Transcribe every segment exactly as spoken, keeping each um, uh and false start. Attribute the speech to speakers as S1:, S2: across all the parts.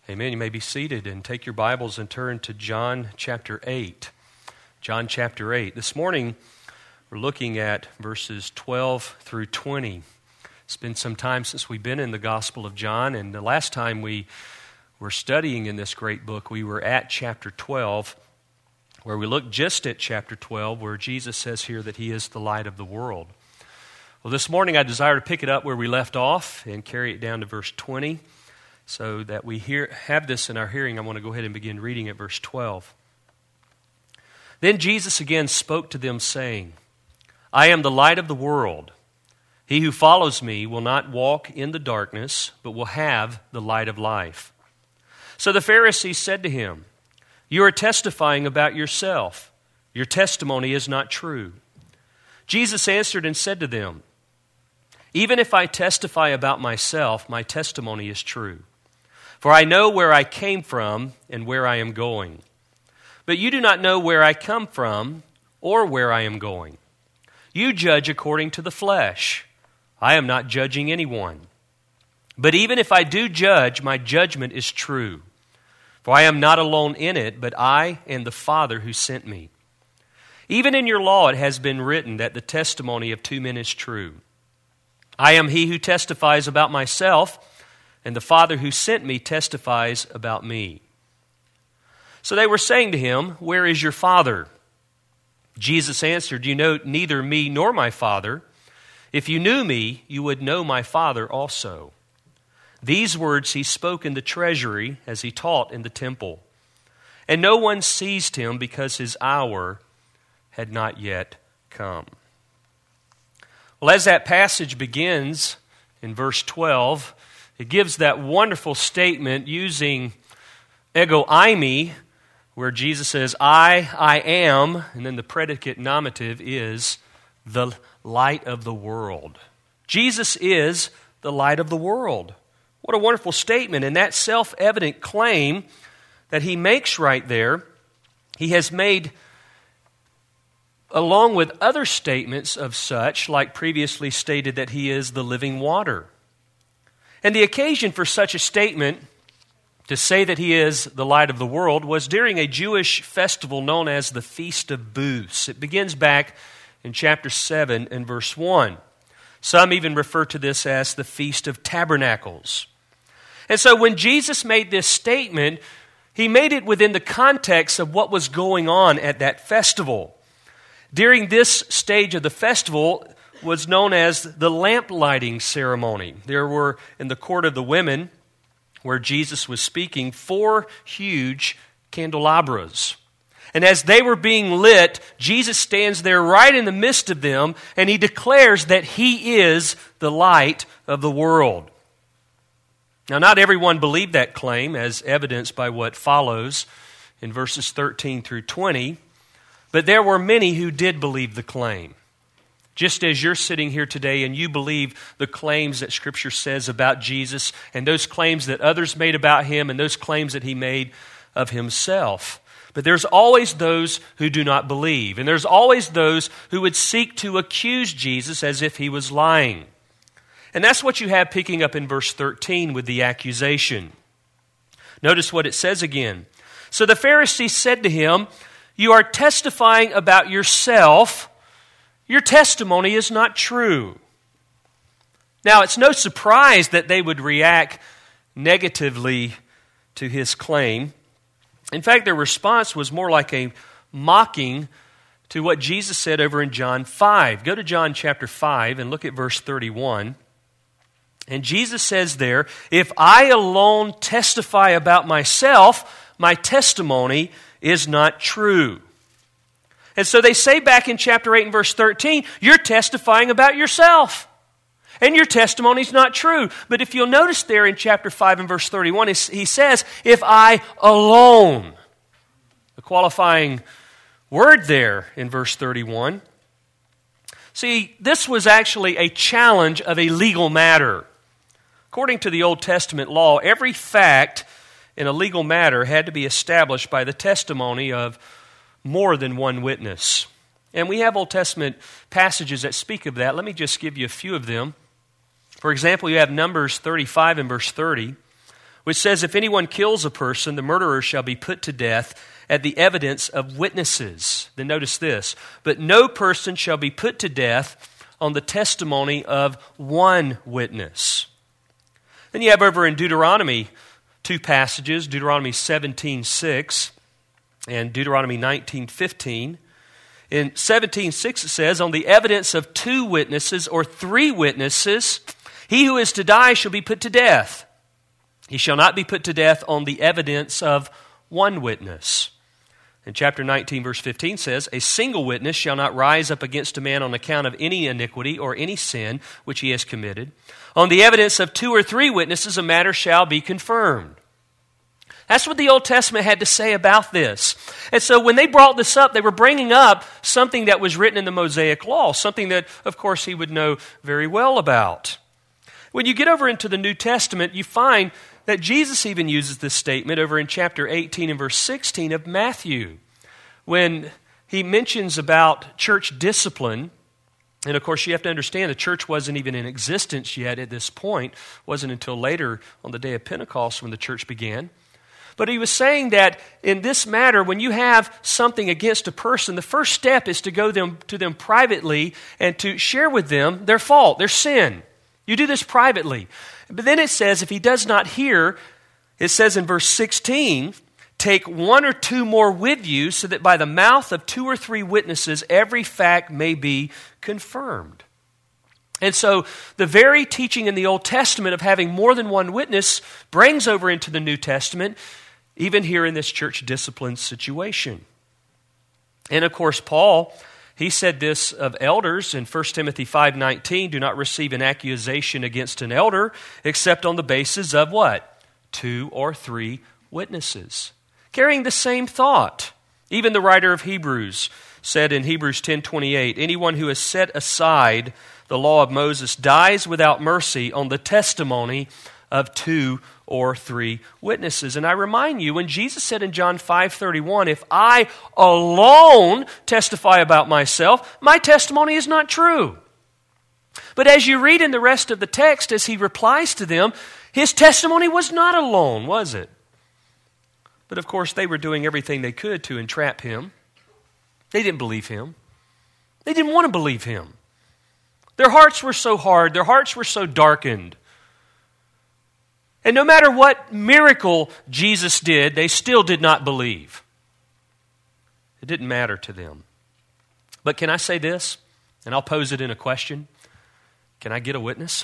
S1: Amen. You may be seated and take your Bibles and turn to John chapter eight. John chapter eight. This morning, we're looking at verses twelve through twenty. It's been some time since we've been in the Gospel of John, and the last time we were studying in this great book, we were at chapter twelve, where we looked just at chapter twelve, where Jesus says here that He is the light of the world. Well, this morning I desire to pick it up where we left off and carry it down to verse twenty. So that we hear, have this in our hearing, I want to go ahead and begin reading at verse twelve. Then Jesus again spoke to them, saying, I am the light of the world. He who follows me will not walk in the darkness, but will have the light of life. So the Pharisees said to him, You are testifying about yourself. Your testimony is not true. Jesus answered and said to them, Even if I testify about myself, my testimony is true. For I know where I came from and where I am going. But you do not know where I come from or where I am going. You judge according to the flesh. I am not judging anyone. But even if I do judge, my judgment is true. For I am not alone in it, but I and the Father who sent me. Even in your law it has been written that the testimony of two men is true. I am he who testifies about myself, and the Father who sent me testifies about me. So they were saying to him, Where is your Father? Jesus answered, You know neither me nor my Father. If you knew me, you would know my Father also. These words he spoke in the treasury as he taught in the temple. And no one seized him because his hour had not yet come. Well, as that passage begins in verse twelve, it gives that wonderful statement using ego eimi, where Jesus says, I, I am, and then the predicate nominative is the light of the world. Jesus is the light of the world. What a wonderful statement, and that self-evident claim that he makes right there, he has made along with other statements of such, like previously stated that he is the living water. And the occasion for such a statement, to say that he is the light of the world, was during a Jewish festival known as the Feast of Booths. It begins back in chapter seven and verse one. Some even refer to this as the Feast of Tabernacles. And so when Jesus made this statement, he made it within the context of what was going on at that festival. During this stage of the festival was known as the lamp lighting ceremony. There were, in the court of the women, where Jesus was speaking, four huge candelabras. And as they were being lit, Jesus stands there right in the midst of them, and he declares that he is the light of the world. Now, not everyone believed that claim, as evidenced by what follows in verses thirteen through twenty, but there were many who did believe the claim. Just as you're sitting here today and you believe the claims that Scripture says about Jesus and those claims that others made about him and those claims that he made of himself. But there's always those who do not believe. And there's always those who would seek to accuse Jesus as if he was lying. And that's what you have picking up in verse thirteen with the accusation. Notice what it says again. So the Pharisees said to him, You are testifying about yourself. Your testimony is not true. Now, it's no surprise that they would react negatively to his claim. In fact, their response was more like a mocking to what Jesus said over in John five. Go to John chapter five and look at verse thirty-one. And Jesus says there, If I alone testify about myself, my testimony is not true. And so they say back in chapter eight and verse thirteen, You're testifying about yourself. And your testimony is not true. But if you'll notice there in chapter five and verse thirty-one, he says, If I alone. The qualifying word there in verse thirty-one. See, this was actually a challenge of a legal matter. According to the Old Testament law, every fact in a legal matter had to be established by the testimony of more than one witness. And we have Old Testament passages that speak of that. Let me just give you a few of them. For example, you have Numbers thirty-five and verse thirty, which says, if anyone kills a person, the murderer shall be put to death at the evidence of witnesses. Then notice this, but no person shall be put to death on the testimony of one witness. Then you have over in Deuteronomy two passages, Deuteronomy seventeen six and Deuteronomy nineteen fifteen. In seventeen six it says, on the evidence of two witnesses or three witnesses, he who is to die shall be put to death. He shall not be put to death on the evidence of one witness. And chapter nineteen, verse fifteen says, a single witness shall not rise up against a man on account of any iniquity or any sin which he has committed. On the evidence of two or three witnesses, a matter shall be confirmed. That's what the Old Testament had to say about this. And so when they brought this up, they were bringing up something that was written in the Mosaic Law, something that, of course, he would know very well about. When you get over into the New Testament, you find that Jesus even uses this statement over in chapter eighteen and verse sixteen of Matthew, when he mentions about church discipline. And of course, you have to understand the church wasn't even in existence yet at this point. It wasn't until later on the day of Pentecost when the church began. But he was saying that in this matter, when you have something against a person, the first step is to go them, to them privately and to share with them their fault, their sin. You do this privately. But then it says, if he does not hear, it says in verse sixteen, take one or two more with you so that by the mouth of two or three witnesses every fact may be confirmed. And so the very teaching in the Old Testament of having more than one witness brings over into the New Testament, even here in this church discipline situation. And of course, Paul, he said this of elders in First Timothy five nineteen, do not receive an accusation against an elder except on the basis of what? Two or three witnesses. Carrying the same thought. Even the writer of Hebrews said in Hebrews ten twenty-eight, anyone who has set aside the law of Moses dies without mercy on the testimony of two or three witnesses. And I remind you, when Jesus said in John five thirty-one, if I alone testify about myself, my testimony is not true. But as you read in the rest of the text, as he replies to them, his testimony was not alone, was it? But of course, they were doing everything they could to entrap him. They didn't believe him. They didn't want to believe him. Their hearts were so hard. Their hearts were so darkened. And no matter what miracle Jesus did, they still did not believe. It didn't matter to them. But can I say this? And I'll pose it in a question. Can I get a witness?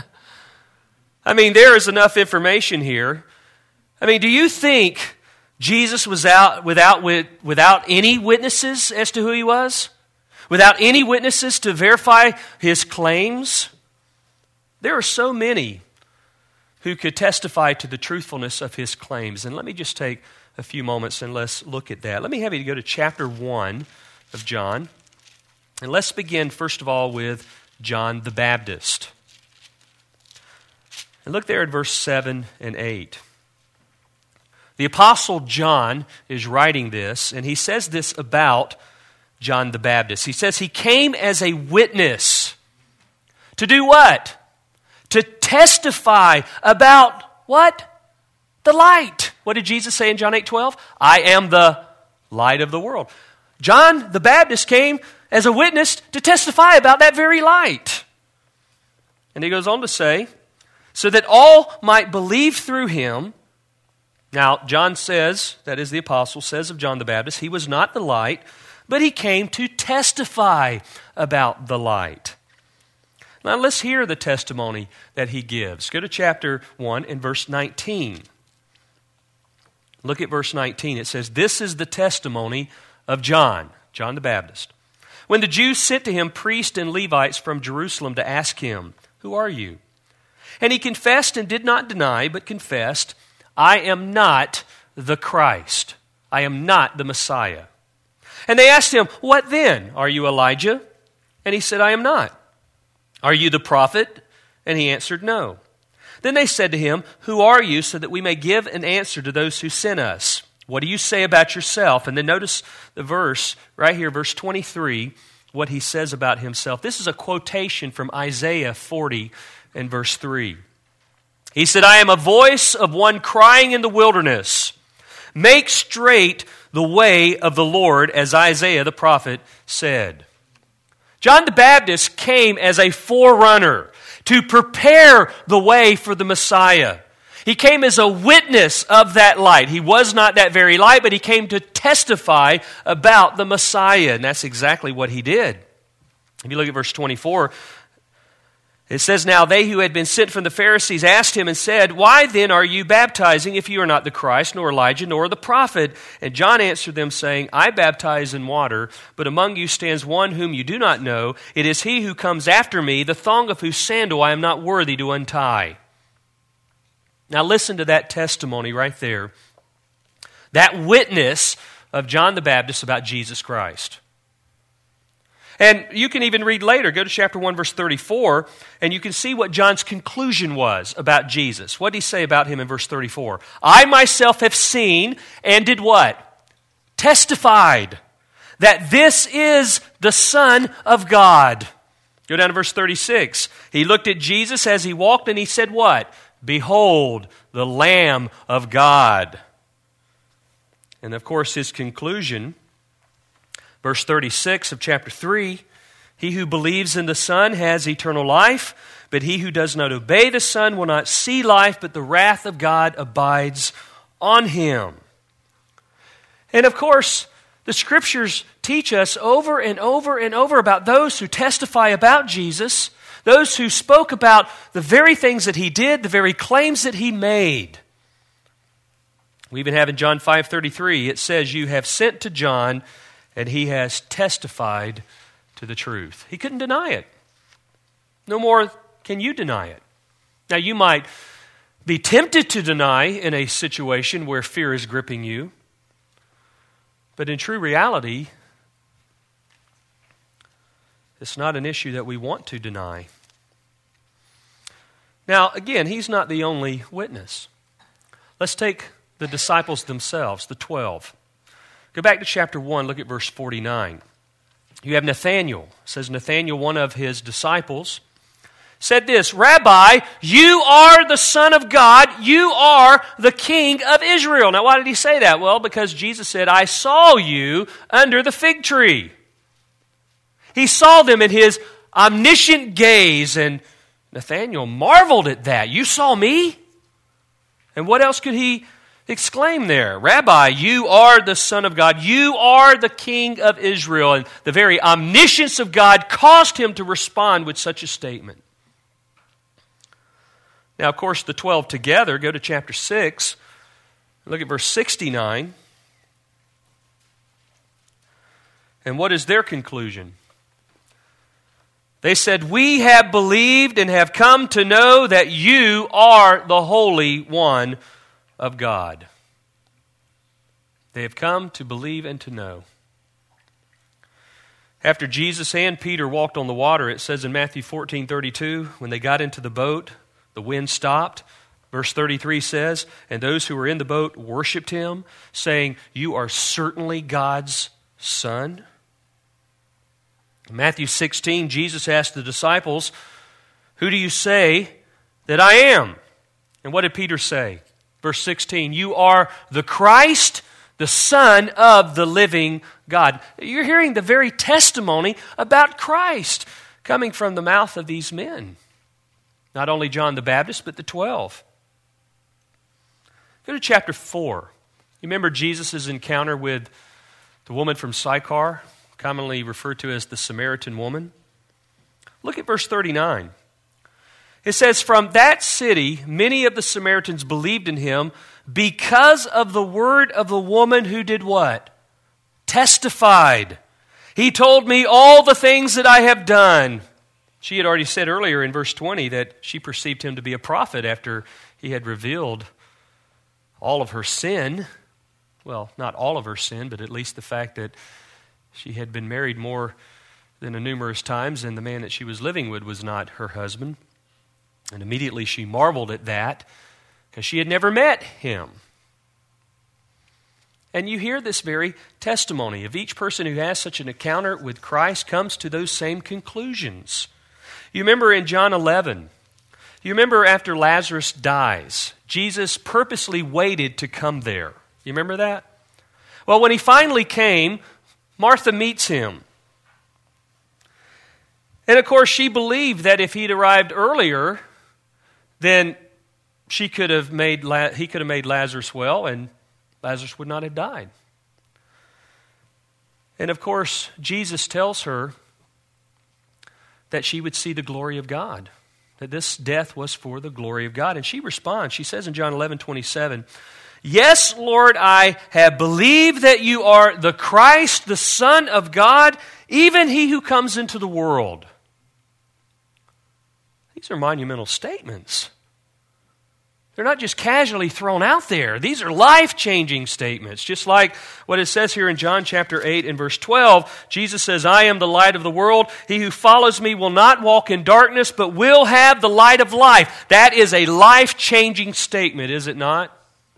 S1: I mean, there is enough information here. I mean, do you think Jesus was out without, without any witnesses as to who he was? Without any witnesses to verify his claims? There are so many who could testify to the truthfulness of his claims. And let me just take a few moments and let's look at that. Let me have you go to chapter one of John. And let's begin, first of all, with John the Baptist. And look there at verse seven and eight. The Apostle John is writing this, and he says this about John the Baptist. He says he came as a witness. To do what? To testify about what? The light. What did Jesus say in John eight twelve? I am the light of the world. John the Baptist came as a witness to testify about that very light. And he goes on to say, so that all might believe through him. Now, John says, that is the apostle, says of John the Baptist, he was not the light, but he came to testify about the light. Now, let's hear the testimony that he gives. Go to chapter one and verse nineteen. Look at verse nineteen. It says, this is the testimony of John, John the Baptist. When the Jews sent to him priests and Levites from Jerusalem to ask him, who are you? And he confessed and did not deny, but confessed, I am not the Christ. I am not the Messiah. And they asked him, what then? Are you Elijah? And he said, I am not. Are you the prophet? And he answered, no. Then they said to him, who are you, so that we may give an answer to those who sent us? What do you say about yourself? And then notice the verse right here, verse twenty-three, what he says about himself. This is a quotation from Isaiah forty and verse three. He said, I am a voice of one crying in the wilderness, make straight the way of the Lord, as Isaiah the prophet said. John the Baptist came as a forerunner to prepare the way for the Messiah. He came as a witness of that light. He was not that very light, but he came to testify about the Messiah, and that's exactly what he did. If you look at verse twenty-four, it says, Now they who had been sent from the Pharisees asked him and said, Why then are you baptizing if you are not the Christ, nor Elijah, nor the prophet? And John answered them, saying, I baptize in water, but among you stands one whom you do not know. It is he who comes after me, the thong of whose sandal I am not worthy to untie. Now listen to that testimony right there. That witness of John the Baptist about Jesus Christ. And you can even read later, go to chapter one, verse thirty-four, and you can see what John's conclusion was about Jesus. What did he say about him in verse thirty-four? I myself have seen and did what? Testified that this is the Son of God. Go down to verse thirty-six. He looked at Jesus as he walked and he said what? Behold, the Lamb of God. And of course his conclusion, verse thirty-six of chapter three, he who believes in the Son has eternal life, but he who does not obey the Son will not see life, but the wrath of God abides on him. And of course, the Scriptures teach us over and over and over about those who testify about Jesus, those who spoke about the very things that he did, the very claims that he made. We even have in John five thirty-three, it says, You have sent to John, and he has testified to the truth. He couldn't deny it. No more can you deny it. Now, you might be tempted to deny in a situation where fear is gripping you, but in true reality, it's not an issue that we want to deny. Now, again, he's not the only witness. Let's take the disciples themselves, the twelve. Go back to chapter one, look at verse forty-nine. You have Nathanael. It says Nathanael, one of his disciples, said this, Rabbi, you are the Son of God. You are the King of Israel. Now, why did he say that? Well, because Jesus said, I saw you under the fig tree. He saw them in his omniscient gaze, and Nathanael marveled at that. You saw me? And what else could he exclaim there? Rabbi, you are the Son of God. You are the King of Israel. And the very omniscience of God caused him to respond with such a statement. Now, of course, the twelve together, go to chapter six, look at verse sixty-nine. And what is their conclusion? They said, we have believed and have come to know that you are the Holy One of God. They have come to believe and to know. After Jesus and Peter walked on the water, it says in Matthew fourteen thirty-two, when they got into the boat, the wind stopped. Verse thirty-three says, and those who were in the boat worshiped him, saying, you are certainly God's Son. In Matthew sixteen, Jesus asked the disciples, who do you say that I am? And what did Peter say? Verse sixteen, you are the Christ, the Son of the living God. You're hearing the very testimony about Christ coming from the mouth of these men. Not only John the Baptist, but the twelve. Go to chapter four. You remember Jesus' encounter with the woman from Sychar, commonly referred to as the Samaritan woman? Look at verse thirty-nine. It says, from that city, many of the Samaritans believed in him because of the word of the woman who did what? Testified. He told me all the things that I have done. She had already said earlier in verse twenty that she perceived him to be a prophet after he had revealed all of her sin. Well, not all of her sin, but at least the fact that she had been married more than a numerous times, and the man that she was living with was not her husband. And immediately she marveled at that because she had never met him. And you hear this very testimony of each person who has such an encounter with Christ comes to those same conclusions. You remember in John eleven, You remember after Lazarus dies, Jesus purposely waited to come there. You remember that? Well, when he finally came, Martha meets him. And of course, she believed that if he'd arrived earlier, then she could have made he could have made Lazarus well, and Lazarus would not have died. And of course, Jesus tells her that she would see the glory of God, that this death was for the glory of God. And she responds. She says in John eleven twenty-seven, "Yes, Lord, I have believed that you are the Christ, the Son of God, even he who comes into the world." These are monumental statements. They're not just casually thrown out there. These are life-changing statements. Just like what it says here in John chapter eight and verse twelve, Jesus says, "I am the light of the world. He who follows me will not walk in darkness, but will have the light of life." That is a life-changing statement, is it not?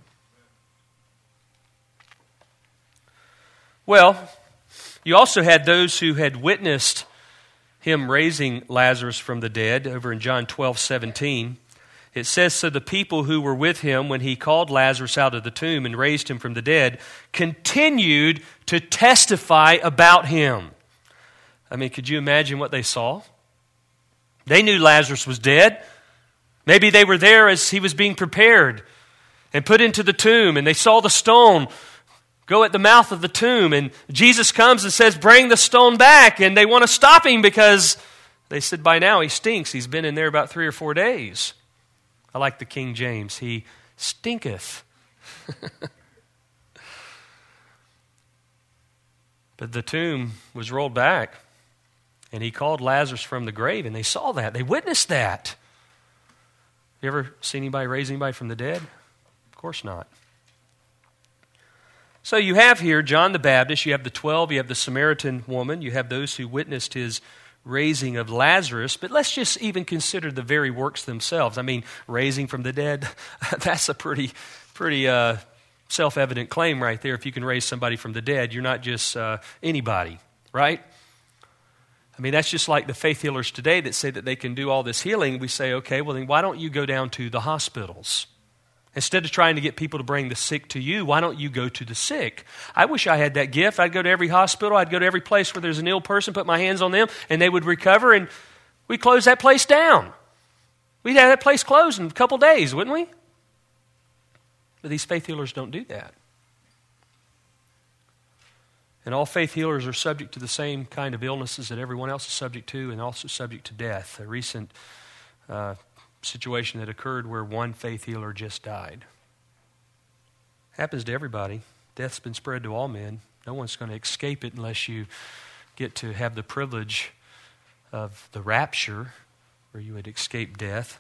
S1: Well, you also had those who had witnessed him raising Lazarus from the dead. Over in John twelve seventeen, it says, "So the people who were with him when he called Lazarus out of the tomb and raised him from the dead continued to testify about him." I mean, could you imagine what they saw? They knew Lazarus was dead. Maybe they were there as he was being prepared and put into the tomb, and they saw the stone go at the mouth of the tomb, and Jesus comes and says, "Bring the stone back," and they want to stop him because they said, "By now he stinks. He's been in there about three or four days." I like the King James. He stinketh. But the tomb was rolled back, and he called Lazarus from the grave, and they saw that. They witnessed that. You ever seen anybody raise anybody from the dead? Of course not. So you have here John the Baptist, you have the twelve, you have the Samaritan woman, you have those who witnessed his raising of Lazarus, but let's just even consider the very works themselves. I mean, raising from the dead, that's a pretty, pretty uh, self-evident claim right there. If you can raise somebody from the dead, you're not just uh, anybody, right? I mean, that's just like the faith healers today that say that they can do all this healing. We say, okay, well then why don't you go down to the hospitals? Instead of trying to get people to bring the sick to you, why don't you go to the sick? I wish I had that gift. I'd go to every hospital. I'd go to every place where there's an ill person, put my hands on them, and they would recover, and we'd close that place down. We'd have that place closed in a couple days, wouldn't we? But these faith healers don't do that. And all faith healers are subject to the same kind of illnesses that everyone else is subject to, and also subject to death. A recent uh, situation that occurred where one faith healer just died. Happens to everybody. Death's been spread to all men. No one's going to escape it unless you get to have the privilege of the rapture, where you would escape death.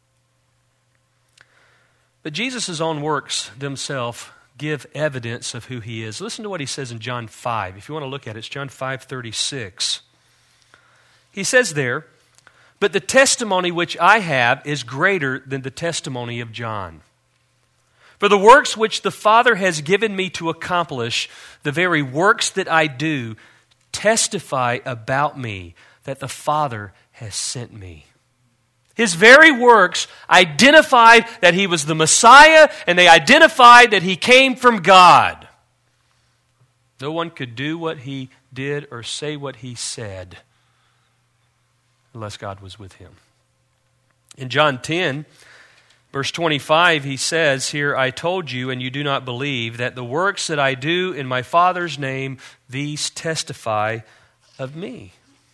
S1: But Jesus' own works themselves give evidence of who he is. Listen to what he says in John five. If you want to look at it, it's John five thirty-six. He says there, "But the testimony which I have is greater than the testimony of John. For the works which the Father has given me to accomplish, the very works that I do, testify about me that the Father has sent me." His very works identified that he was the Messiah, and they identified that he came from God. No one could do what he did or say what he said unless God was with him. In John ten, verse twenty-five, he says here, "I told you, and you do not believe, that the works that I do in my Father's name, these testify of me."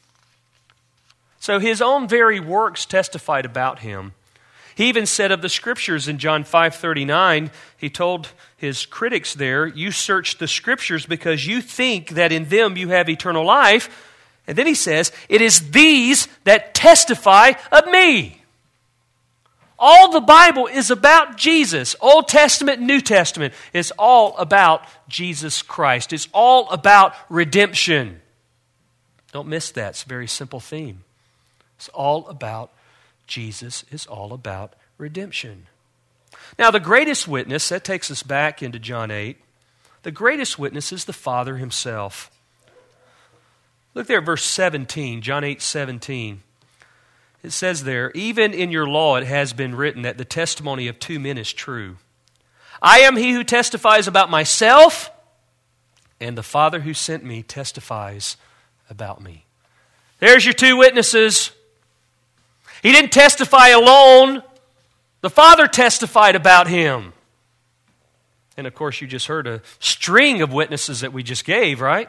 S1: So his own very works testified about him. He even said of the Scriptures in John five thirty-nine, he told his critics there, "You search the Scriptures because you think that in them you have eternal life." And then he says, "It is these that testify of me." All the Bible is about Jesus. Old Testament, New Testament. It's all about Jesus Christ. It's all about redemption. Don't miss that. It's a very simple theme. It's all about Jesus. It's all about redemption. Now, the greatest witness, that takes us back into John eight. The greatest witness is the Father himself. Look there at verse seventeen, John eight seventeen. It says there, even in your law it has been written that the testimony of two men is true. I am he who testifies about myself, and the Father who sent me testifies about me. There's your two witnesses. He didn't testify alone. The Father testified about him. And of course, you just heard a string of witnesses that we just gave, right?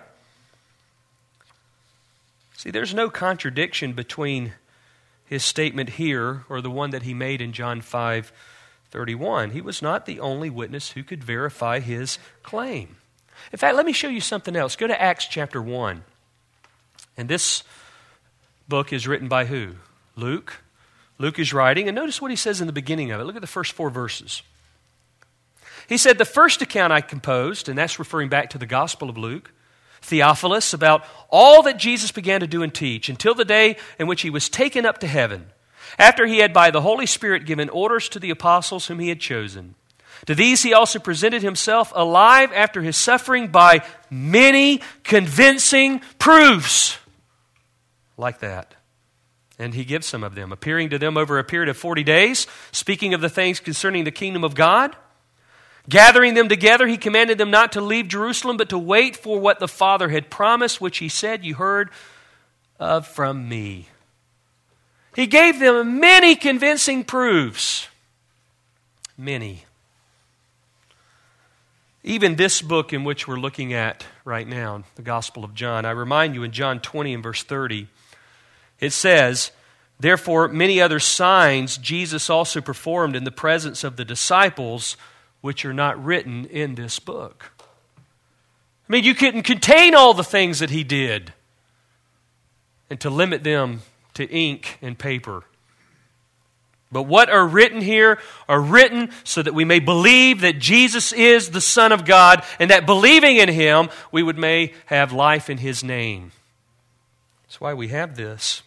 S1: See, there's no contradiction between his statement here or the one that he made in John five thirty-one. He was not the only witness who could verify his claim. In fact, let me show you something else. Go to Acts chapter one. And this book is written by who? Luke. Luke is writing, and notice what he says in the beginning of it. Look at the first four verses. He said, the first account I composed, and that's referring back to the Gospel of Luke, Theophilus, about all that Jesus began to do and teach until the day in which he was taken up to heaven, after he had by the Holy Spirit given orders to the apostles whom he had chosen. To these he also presented himself alive after his suffering by many convincing proofs. Like that. And he gives some of them, appearing to them over a period of forty days, speaking of the things concerning the kingdom of God. Gathering them together, he commanded them not to leave Jerusalem, but to wait for what the Father had promised, which he said, you heard of from me. He gave them many convincing proofs. Many. Even this book in which we're looking at right now, the Gospel of John, I remind you in John twenty and verse thirty, it says, therefore many other signs Jesus also performed in the presence of the disciples, which are not written in this book. I mean, you couldn't contain all the things that he did and to limit them to ink and paper. But what are written here are written so that we may believe that Jesus is the Son of God, and that believing in him, we would may have life in his name. That's why we have this.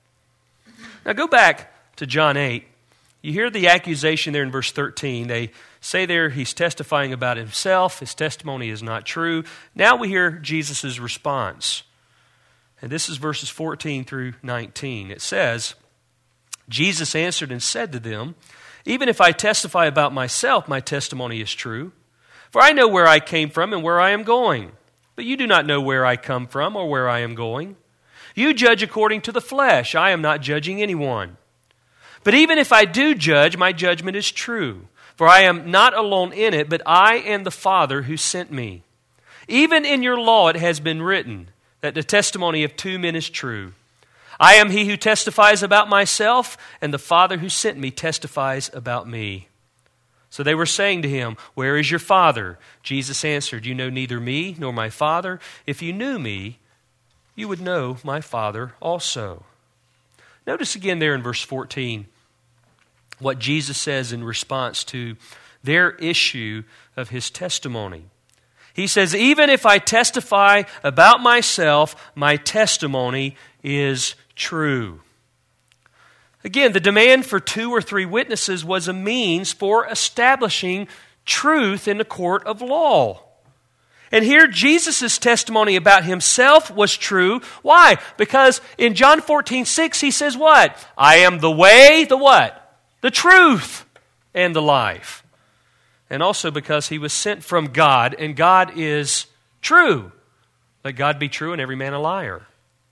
S1: Now go back to John eight. You hear the accusation there in verse thirteen. They say there he's testifying about himself. His testimony is not true. Now we hear Jesus' response. And this is verses fourteen through nineteen. It says, Jesus answered and said to them, even if I testify about myself, my testimony is true. For I know where I came from and where I am going. But you do not know where I come from or where I am going. You judge according to the flesh. I am not judging anyone. But even if I do judge, my judgment is true. For I am not alone in it, but I and the Father who sent me. Even in your law it has been written that the testimony of two men is true. I am he who testifies about myself, and the Father who sent me testifies about me. So they were saying to him, where is your Father? Jesus answered, you know neither me nor my Father. If you knew me, you would know my Father also. Notice again there in verse fourteen what Jesus says in response to their issue of his testimony. He says, even if I testify about myself, my testimony is true. Again, the demand for two or three witnesses was a means for establishing truth in the court of law. And here Jesus' testimony about himself was true. Why? Because in John fourteen six he says what? I am the way, the what? The truth and the life. And also because he was sent from God, and God is true. Let God be true and every man a liar.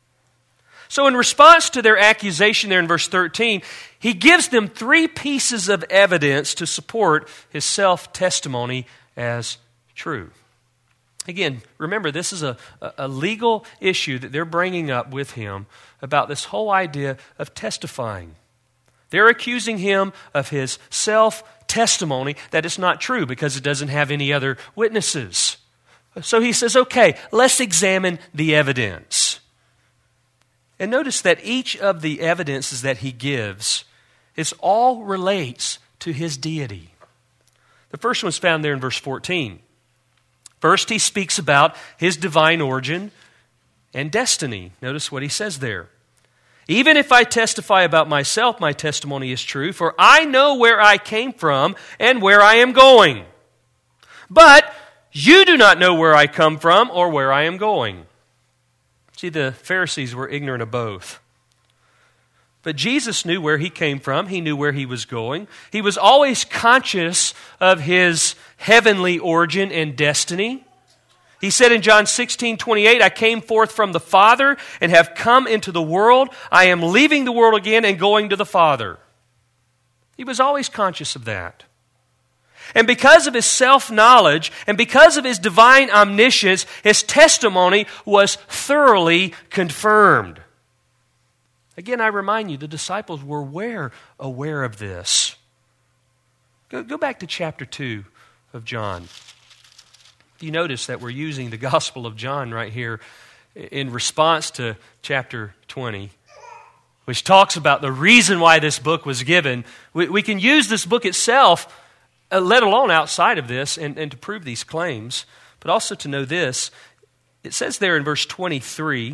S1: So in response to their accusation there in verse thirteen, he gives them three pieces of evidence to support his self-testimony as true. Again, remember, this is a, a legal issue that they're bringing up with him about this whole idea of testifying. They're accusing him of his self-testimony that it's not true because it doesn't have any other witnesses. So he says, okay, let's examine the evidence. And notice that each of the evidences that he gives, it all relates to his deity. The first one's found there in verse fourteen. First, he speaks about his divine origin and destiny. Notice what he says there. Even if I testify about myself, my testimony is true, for I know where I came from and where I am going. But you do not know where I come from or where I am going. See, the Pharisees were ignorant of both. But Jesus knew where he came from. He knew where he was going. He was always conscious of his heavenly origin and destiny. He said in John sixteen twenty-eight, I came forth from the Father and have come into the world. I am leaving the world again and going to the Father. He was always conscious of that. And because of his self-knowledge and because of his divine omniscience, his testimony was thoroughly confirmed. Again, I remind you, the disciples were aware, aware of this. Go, go back to chapter two of John. You notice that we're using the Gospel of John right here in response to chapter twenty, which talks about the reason why this book was given. We, we can use this book itself, uh, let alone outside of this, and, and to prove these claims, but also to know this. It says there in verse twenty-three,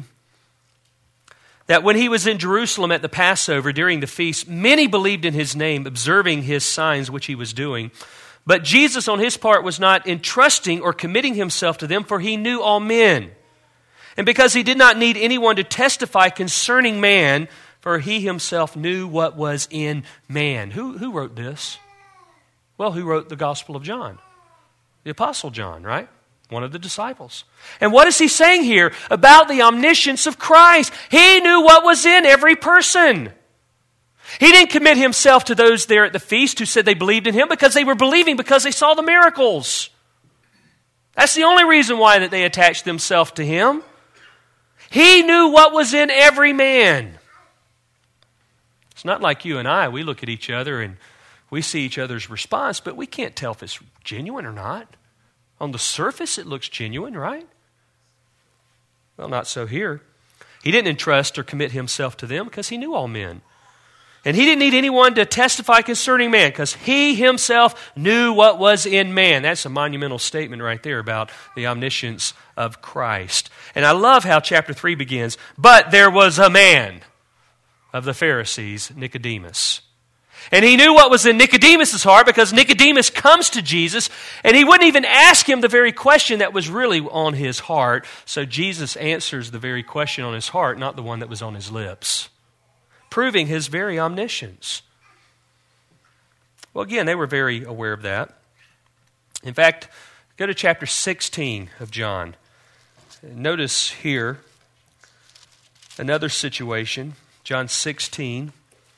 S1: that when he was in Jerusalem at the Passover during the feast, many believed in his name, observing his signs which he was doing. But Jesus on his part was not entrusting or committing himself to them, for he knew all men. And because he did not need anyone to testify concerning man, for he himself knew what was in man. Who, who wrote this? Well, who wrote the Gospel of John? The Apostle John, right? One of the disciples. And what is he saying here about the omniscience of Christ? He knew what was in every person. He didn't commit himself to those there at the feast who said they believed in him because they were believing because they saw the miracles. That's the only reason why that they attached themselves to him. He knew what was in every man. It's not like you and I. We look at each other and we see each other's response, but we can't tell if it's genuine or not. On the surface, it looks genuine, right? Well, not so here. He didn't entrust or commit himself to them because he knew all men. And he didn't need anyone to testify concerning man because he himself knew what was in man. That's a monumental statement right there about the omniscience of Christ. And I love how chapter three begins. But there was a man of the Pharisees, Nicodemus. And he knew what was in Nicodemus' heart because Nicodemus comes to Jesus and he wouldn't even ask him the very question that was really on his heart. So Jesus answers the very question on his heart, not the one that was on his lips, proving his very omniscience. Well, again, they were very aware of that. In fact, go to chapter sixteen of John. Notice here another situation, John sixteen.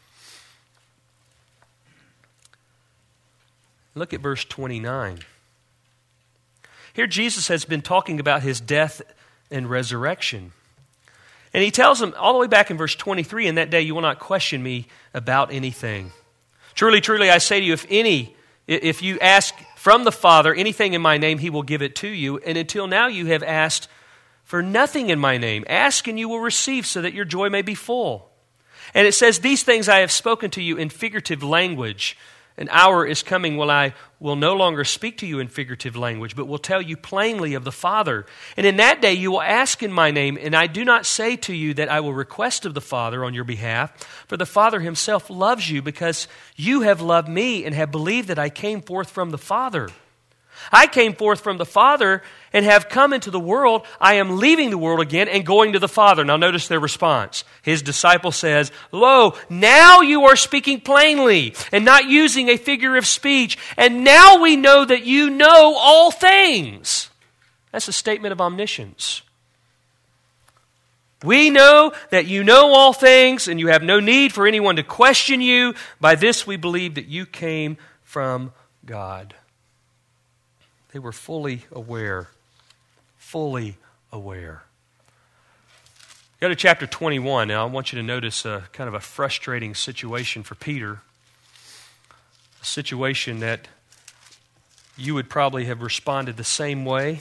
S1: Look at verse twenty-nine. Here Jesus has been talking about his death and resurrection. And he tells them all the way back in verse twenty-three, in that day you will not question me about anything. Truly, truly, I say to you, if any, if you ask from the Father anything in my name, he will give it to you. And until now you have asked for nothing in my name. Ask and you will receive so that your joy may be full. And it says, these things I have spoken to you in figurative language. An hour is coming when I will no longer speak to you in figurative language, but will tell you plainly of the Father. And in that day you will ask in my name, and I do not say to you that I will request of the Father on your behalf, for the Father himself loves you because you have loved me and have believed that I came forth from the Father. I came forth from the Father and have come into the world. I am leaving the world again and going to the Father. Now notice their response. His disciple says, lo, now you are speaking plainly and not using a figure of speech. And now we know that you know all things. That's a statement of omniscience. We know that you know all things and you have no need for anyone to question you. By this we believe that you came from God. They were fully aware, fully aware. Go to chapter twenty-one. Now, I want you to notice a kind of a frustrating situation for Peter. A situation that you would probably have responded the same way.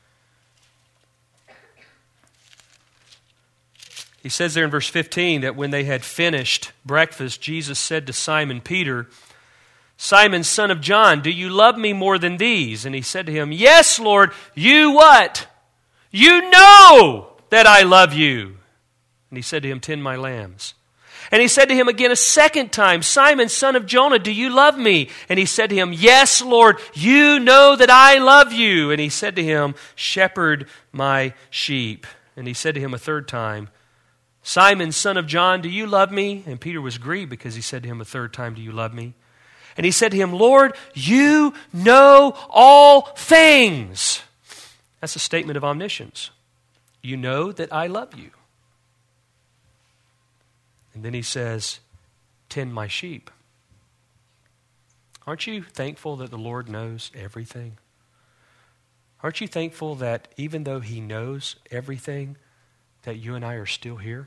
S1: He says there in verse fifteen that when they had finished breakfast, Jesus said to Simon Peter, Simon, son of John, do you love me more than these? And he said to him, yes, Lord, you what? You know that I love you. And he said to him, tend my lambs. And he said to him again a second time, Simon, son of Jonah, do you love me? And he said to him, yes, Lord, you know that I love you. And he said to him, shepherd my sheep. And he said to him a third time, Simon, son of John, do you love me? And Peter was grieved because he said to him a third time, do you love me? And he said to him, Lord, you know all things. That's a statement of omniscience. You know that I love you. And then he says, tend my sheep. Aren't you thankful that the Lord knows everything? Aren't you thankful that even though He knows everything, that you and I are still here?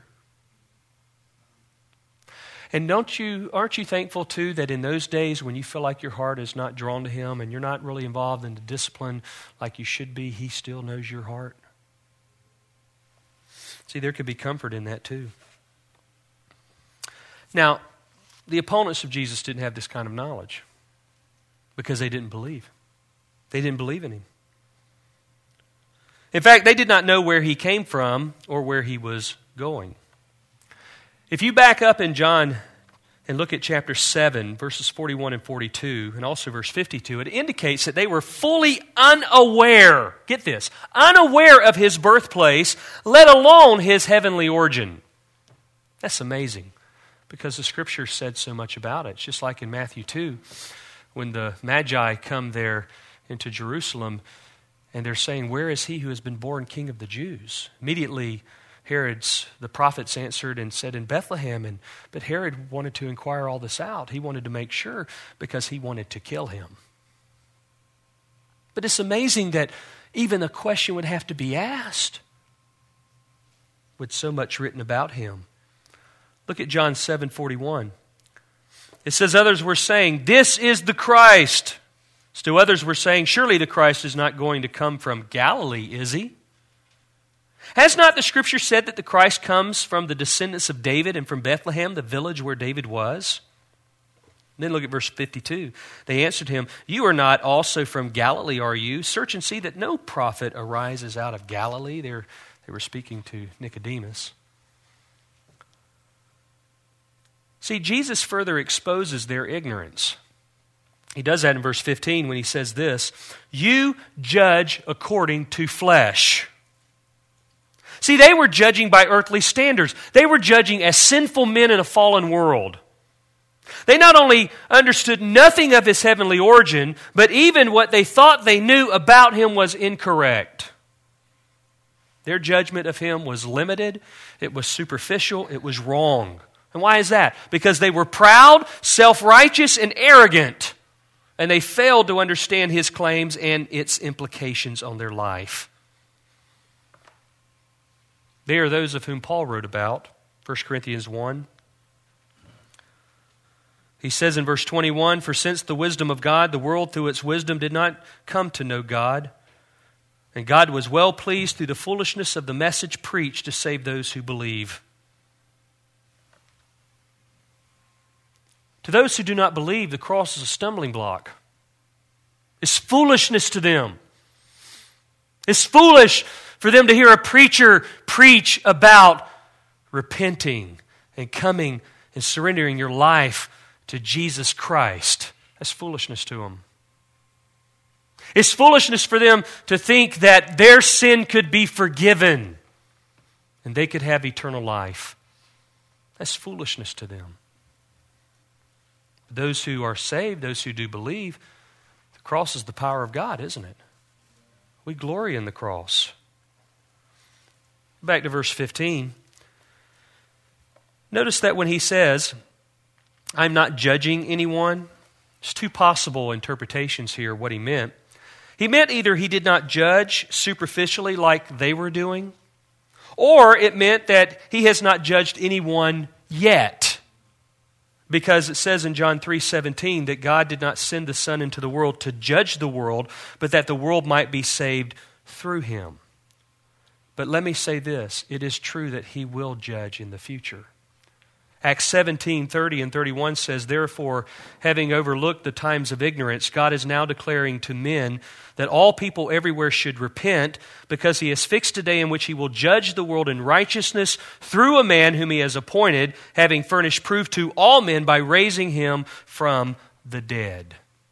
S1: And don't you, aren't you thankful too that in those days when you feel like your heart is not drawn to Him and you're not really involved in the discipline like you should be, He still knows your heart? See, there could be comfort in that too. Now, the opponents of Jesus didn't have this kind of knowledge because they didn't believe. They didn't believe in Him. In fact, they did not know where He came from or where He was going. If you back up in John and look at chapter seven, verses forty-one and forty-two, and also verse fifty-two, it indicates that they were fully unaware, get this, unaware of His birthplace, let alone His heavenly origin. That's amazing because the Scripture said so much about it. It's just like in Matthew two, when the Magi come there into Jerusalem, and they're saying, where is He who has been born King of the Jews? Immediately, Herod's, the prophets answered and said, in Bethlehem. And but Herod wanted to inquire all this out. He wanted to make sure because he wanted to kill Him. But it's amazing that even a question would have to be asked with so much written about Him. Look at John seven forty-one. It says, others were saying, this is the Christ. Still others were saying, surely the Christ is not going to come from Galilee, is He? Has not the Scripture said that the Christ comes from the descendants of David and from Bethlehem, the village where David was? And then look at verse fifty-two. They answered Him, you are not also from Galilee, are you? Search and see that no prophet arises out of Galilee. They're, they were speaking to Nicodemus. See, Jesus further exposes their ignorance. He does that in verse fifteen when He says this, you judge according to flesh. See, they were judging by earthly standards. They were judging as sinful men in a fallen world. They not only understood nothing of His heavenly origin, but even what they thought they knew about Him was incorrect. Their judgment of Him was limited, it was superficial, it was wrong. And why is that? Because they were proud, self-righteous, and arrogant. And they failed to understand His claims and its implications on their life. They are those of whom Paul wrote about, First Corinthians one. He says in verse twenty-one, for since the wisdom of God, the world through its wisdom did not come to know God, and God was well pleased through the foolishness of the message preached to save those who believe. To those who do not believe, the cross is a stumbling block. It's foolishness to them. It's foolish for them to hear a preacher preach about repenting and coming and surrendering your life to Jesus Christ. That's foolishness to them. It's foolishness for them to think that their sin could be forgiven and they could have eternal life. That's foolishness to them. Those who are saved, those who do believe, the cross is the power of God, isn't it? We glory in the cross. Back to verse fifteen. Notice that when he says, I'm not judging anyone, there's two possible interpretations here of what he meant. He meant either he did not judge superficially like they were doing, or it meant that he has not judged anyone yet. Because it says in John three seventeen that God did not send the Son into the world to judge the world, but that the world might be saved through Him. But let me say this, it is true that He will judge in the future. Acts seventeen, thirty and thirty-one says, therefore, having overlooked the times of ignorance, God is now declaring to men that all people everywhere should repent, because He has fixed a day in which He will judge the world in righteousness through a man whom He has appointed, having furnished proof to all men by raising Him from the dead.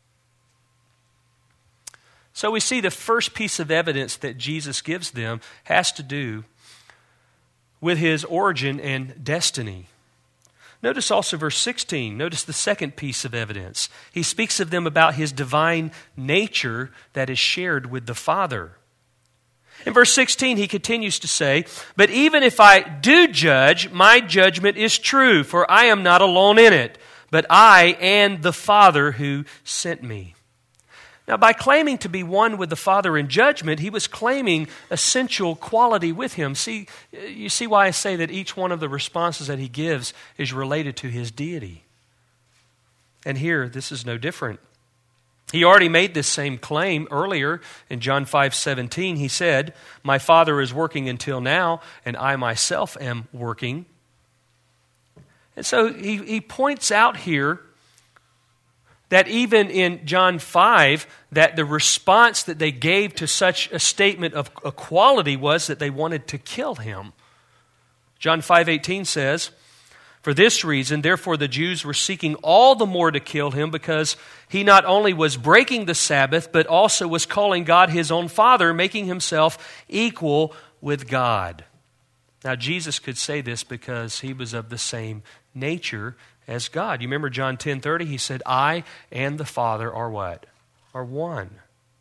S1: So we see the first piece of evidence that Jesus gives them has to do with his origin and destiny. Notice also verse sixteen. Notice the second piece of evidence. He speaks of them about his divine nature that is shared with the Father. In verse sixteen, he continues to say, "But even if I do judge, my judgment is true, for I am not alone in it, but I and the Father who sent me." Now, by claiming to be one with the Father in judgment, he was claiming essential quality with him. See, you see why I say that each one of the responses that he gives is related to his deity. And here, this is no different. He already made this same claim earlier in John five seventeen. He said, "My Father is working until now, and I myself am working." And so he, he points out here that even in John five, that the response that they gave to such a statement of equality was that they wanted to kill him. John five eighteen says, "For this reason, therefore the Jews were seeking all the more to kill him, because he not only was breaking the Sabbath, but also was calling God his own Father, making himself equal with God." Now, Jesus could say this because he was of the same nature as God. You remember John ten thirty? He said, "I and the Father are what? Are one."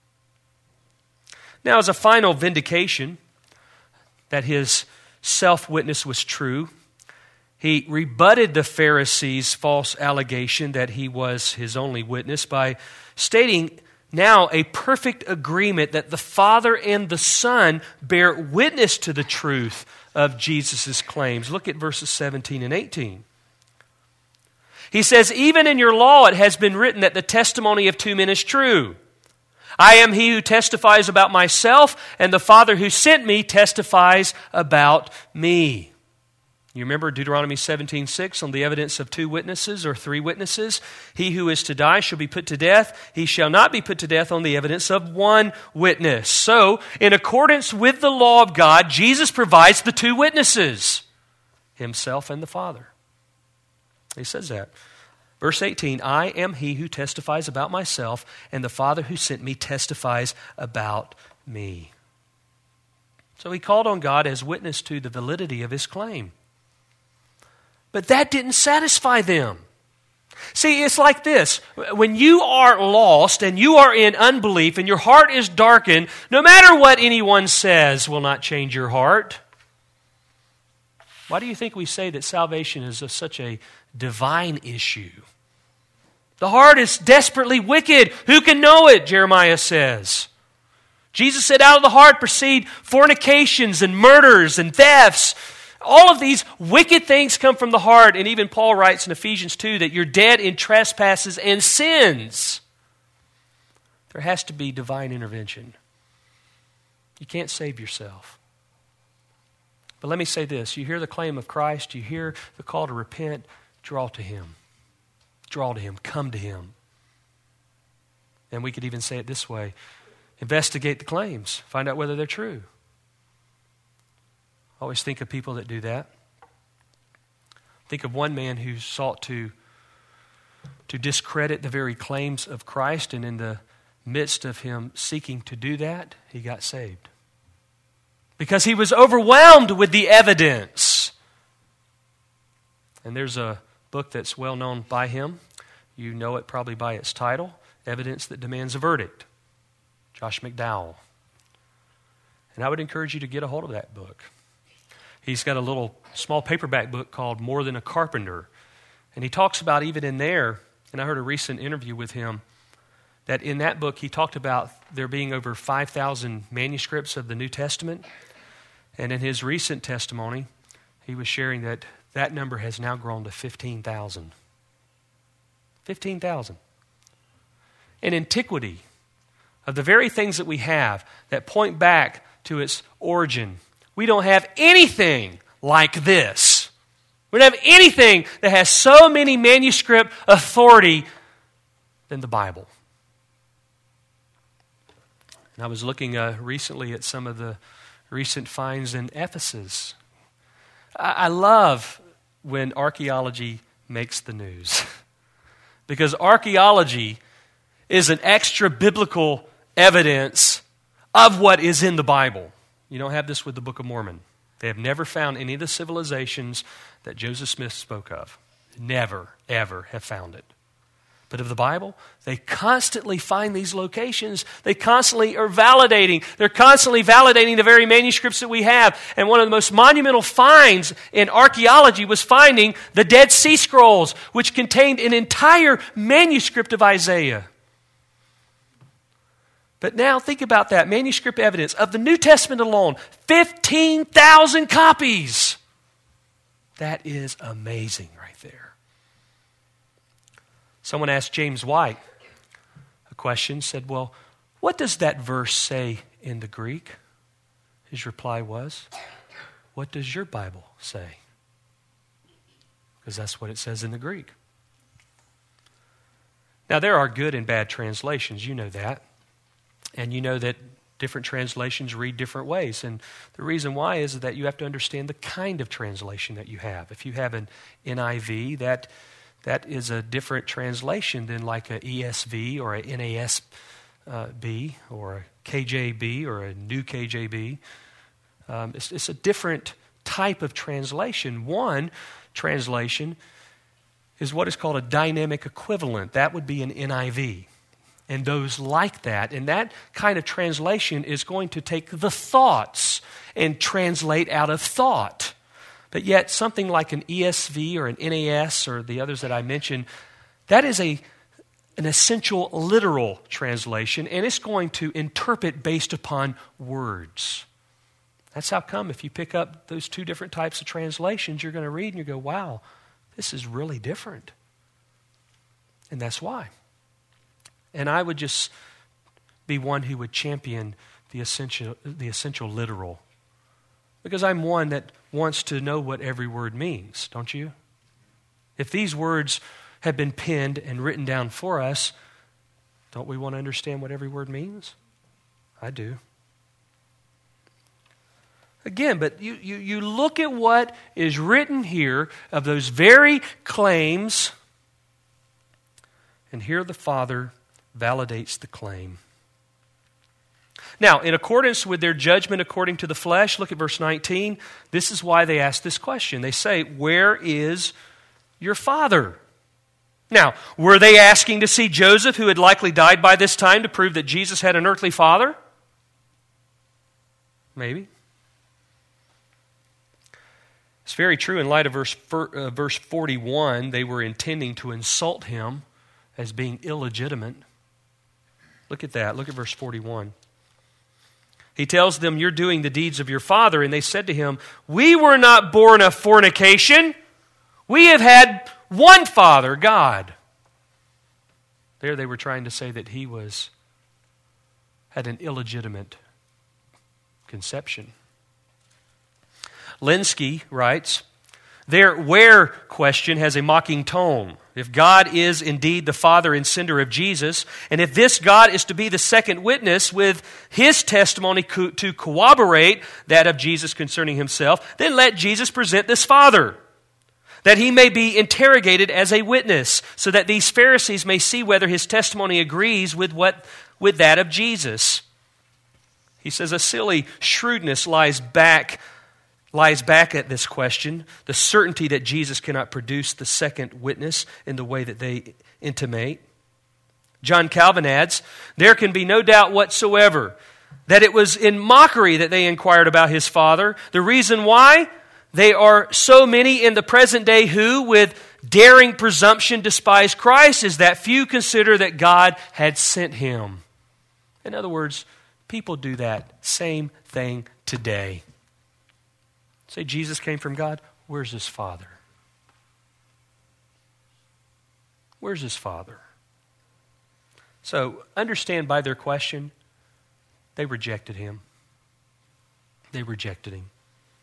S1: Now, as a final vindication that his self-witness was true, he rebutted the Pharisees' false allegation that he was his only witness by stating now a perfect agreement that the Father and the Son bear witness to the truth of Jesus' claims. Look at verses seventeen and eighteen. He says, "Even in your law it has been written that the testimony of two men is true. I am he who testifies about myself, and the Father who sent me testifies about me." You remember Deuteronomy seventeen six on the evidence of two witnesses or three witnesses? "He who is to die shall be put to death. He shall not be put to death on the evidence of one witness." So, in accordance with the law of God, Jesus provides the two witnesses, himself and the Father. He says that. Verse eighteen, "I am he who testifies about myself, and the Father who sent me testifies about me." So he called on God as witness to the validity of his claim. But that didn't satisfy them. See, it's like this. When you are lost and you are in unbelief and your heart is darkened, no matter what anyone says will not change your heart. Why do you think we say that salvation is a, such a divine issue? The heart is desperately wicked. Who can know it, Jeremiah says. Jesus said, out of the heart proceed fornications and murders and thefts. All of these wicked things come from the heart. And even Paul writes in Ephesians two that you're dead in trespasses and sins. There has to be divine intervention. You can't save yourself. But let me say this. You hear the claim of Christ. You hear the call to repent. Draw to Him. Draw to Him. Come to Him. And we could even say it this way. Investigate the claims. Find out whether they're true. I always think of people that do that. Think of one man who sought to, to discredit the very claims of Christ, and in the midst of him seeking to do that, he got saved. Because he was overwhelmed with the evidence. And there's a book that's well known by him. You know it probably by its title, Evidence That Demands a Verdict. Josh McDowell. And I would encourage you to get a hold of that book. He's got a little small paperback book called More Than a Carpenter. And he talks about even in there, and I heard a recent interview with him, that in that book he talked about there being over five thousand manuscripts of the New Testament. And in his recent testimony, he was sharing that that number has now grown to fifteen thousand. fifteen thousand. In antiquity, of the very things that we have that point back to its origin, we don't have anything like this. We don't have anything that has so many manuscript authority than the Bible. And I was looking uh, recently at some of the recent finds in Ephesus. I, I love when archaeology makes the news. Because archaeology is an extra biblical evidence of what is in the Bible. You don't have this with the Book of Mormon. They have never found any of the civilizations that Joseph Smith spoke of. Never, ever have found it. But of the Bible, they constantly find these locations. They constantly are validating. They're constantly validating the very manuscripts that we have. And one of the most monumental finds in archaeology was finding the Dead Sea Scrolls, which contained an entire manuscript of Isaiah. But now think about that manuscript evidence of the New Testament alone, fifteen thousand copies. That is amazing right there. Someone asked James White a question, said, well, what does that verse say in the Greek? His reply was, what does your Bible say? Because that's what it says in the Greek. Now, there are good and bad translations. You know that. And you know that different translations read different ways. And the reason why is that you have to understand the kind of translation that you have. If you have an N I V, that That is a different translation than like a E S V or a N A S B or a K J B or a New K J B. Um, it's, it's a different type of translation. One translation is what is called a dynamic equivalent. That would be an N I V. And those like that. And that kind of translation is going to take the thoughts and translate out of thought. But yet something like an E S V or an N A S or the others that I mentioned, that is a, an essential literal translation, and it's going to interpret based upon words. That's how come if you pick up those two different types of translations, you're going to read and you go, wow, this is really different. And that's why. And I would just be one who would champion the essential, the essential literal. Because I'm one that wants to know what every word means, don't you? If these words have been penned and written down for us, don't we want to understand what every word means? I do. Again, but you, you, you look at what is written here of those very claims, and here the Father validates the claim. Now, in accordance with their judgment according to the flesh, look at verse nineteen. This is why they ask this question. They say, where is your father? Now, were they asking to see Joseph, who had likely died by this time, to prove that Jesus had an earthly father? Maybe. It's very true in light of verse, uh, verse forty-one. They were intending to insult him as being illegitimate. Look at that. Look at verse forty-one. He tells them, you're doing the deeds of your father. And they said to him, we were not born of fornication. We have had one Father, God. There they were trying to say that he was had an illegitimate conception. Lenski writes, their where question has a mocking tone. If God is indeed the Father and sender of Jesus, and if this God is to be the second witness with his testimony co- to corroborate that of Jesus concerning himself, then let Jesus present this Father, that he may be interrogated as a witness, so that these Pharisees may see whether his testimony agrees with what with that of Jesus. He says a silly shrewdness lies back lies back at this question, the certainty that Jesus cannot produce the second witness in the way that they intimate. John Calvin adds, there can be no doubt whatsoever that it was in mockery that they inquired about his Father. The reason why? They are so many in the present day who, with daring presumption, despise Christ, is that few consider that God had sent him. In other words, people do that same thing today. Say Jesus came from God. Where's his Father? Where's his Father? So understand by their question, they rejected him. They rejected him.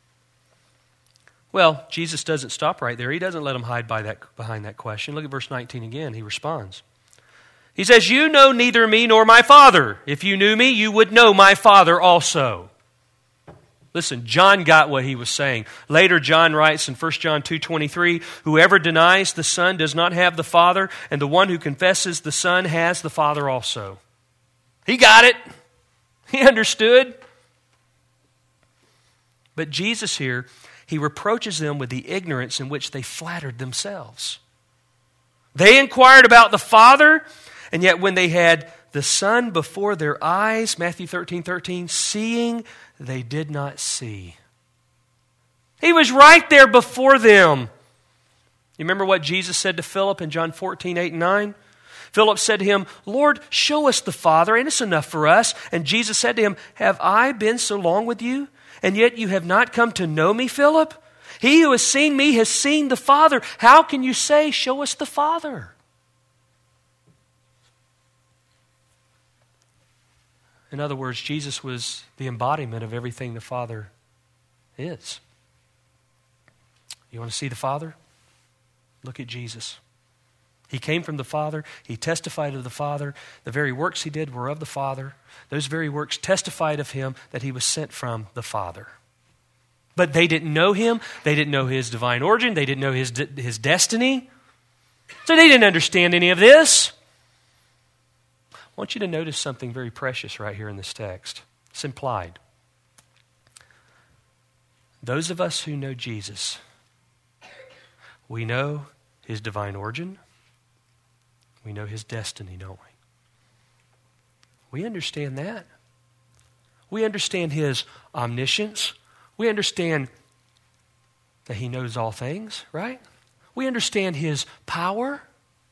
S1: Well, Jesus doesn't stop right there. He doesn't let them hide by that, behind that question. Look at verse nineteen again. He responds. He says, you know neither me nor my Father. If you knew me, you would know my Father also. Listen, John got what he was saying. Later, John writes in First John two twenty-three, whoever denies the Son does not have the Father, and the one who confesses the Son has the Father also. He got it. He understood. But Jesus here, he reproaches them with the ignorance in which they flattered themselves. They inquired about the Father, and yet when they had the Son before their eyes, Matthew thirteen thirteen, seeing they did not see. He was right there before them. You remember what Jesus said to Philip in John fourteen eight and nine? Philip said to him, Lord, show us the Father, and it's enough for us. And Jesus said to him, have I been so long with you, and yet you have not come to know me, Philip? He who has seen me has seen the Father. How can you say, show us the Father? In other words, Jesus was the embodiment of everything the Father is. You want to see the Father? Look at Jesus. He came from the Father. He testified of the Father. The very works he did were of the Father. Those very works testified of him that he was sent from the Father. But they didn't know him. They didn't know his divine origin. They didn't know his, de- his destiny. So they didn't understand any of this. I want you to notice something very precious right here in this text. It's implied. Those of us who know Jesus, we know his divine origin. We know his destiny, don't we? We understand that. We understand his omniscience. We understand that he knows all things, right? We understand his power.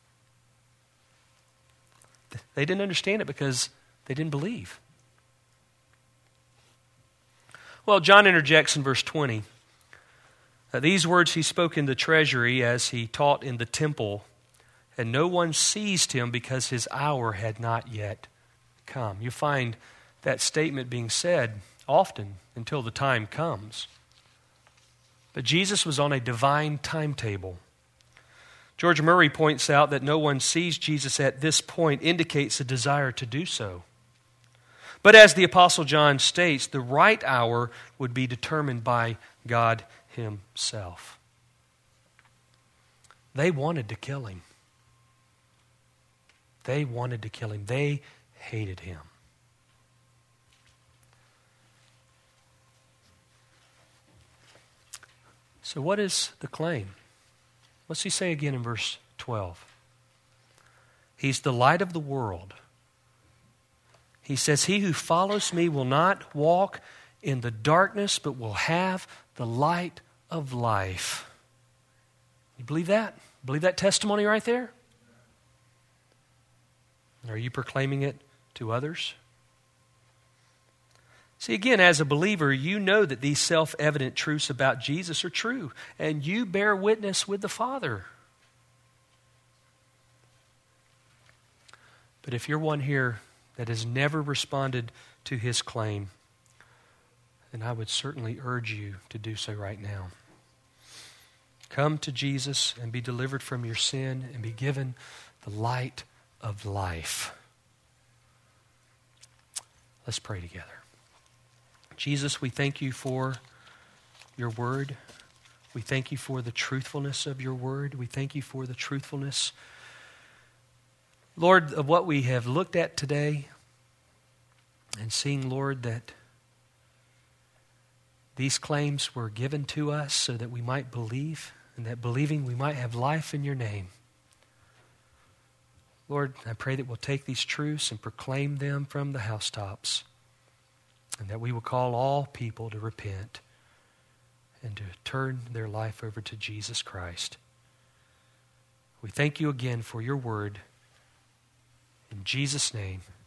S1: They didn't understand it because they didn't believe. Well, John interjects in verse twenty. Uh, These words he spoke in the treasury as he taught in the temple, and no one seized him because his hour had not yet come. You find that statement being said often until the time comes. But Jesus was on a divine timetable. George Murray points out that no one sees Jesus at this point indicates a desire to do so. But as the Apostle John states, the right hour would be determined by God himself. They wanted to kill him. They wanted to kill him. They hated him. So what is the claim? What's he say again in verse twelve? He's the light of the world. He says, he who follows me will not walk in the darkness, but will have the light of life. You believe that? Believe that testimony right there? Are you proclaiming it to others? See, again, as a believer, you know that these self-evident truths about Jesus are true, and you bear witness with the Father. But if you're one here that has never responded to his claim, then I would certainly urge you to do so right now. Come to Jesus and be delivered from your sin and be given the light of life. Let's pray together. Jesus, we thank you for your word. We thank you for the truthfulness of your word. We thank you for the truthfulness, Lord, of what we have looked at today, and seeing, Lord, that these claims were given to us so that we might believe, and that believing we might have life in your name. Lord, I pray that we'll take these truths and proclaim them from the housetops, and that we will call all people to repent and to turn their life over to Jesus Christ. We thank you again for your word. In Jesus' name,